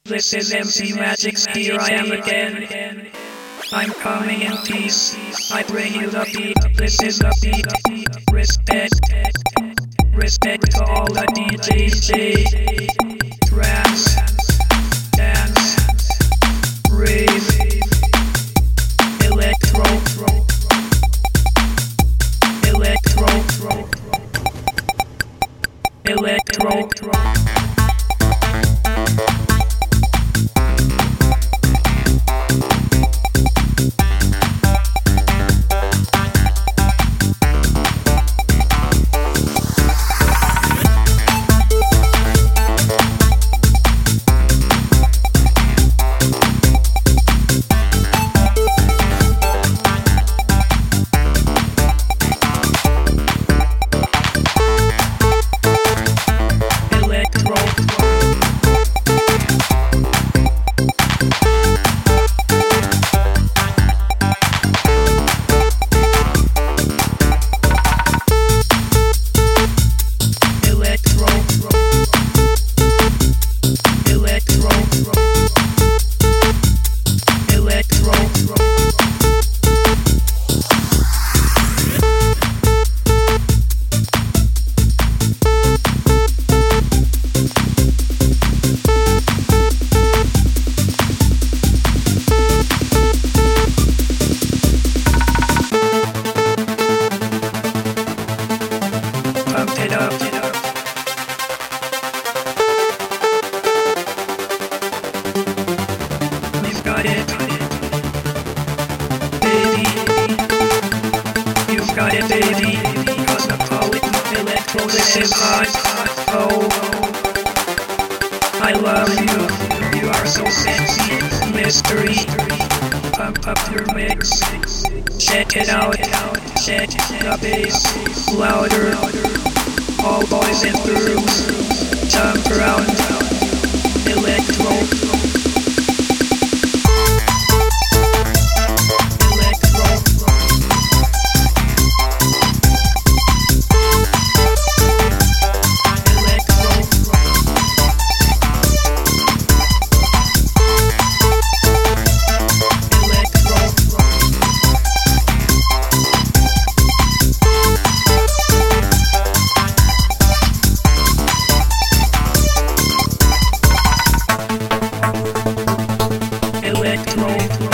This is MC Magix, here I am again. I'm coming in peace, I bring you the beat. This is the beat. Respect to all the DJs. Trance, dance, rave, electro, baby, cosmopolitan electro, this is hot. Oh, I love you, you are so sexy, mystery. Pump up your mix, check it out, check the bass, louder. All boys and girls, jump around, electro. Electro.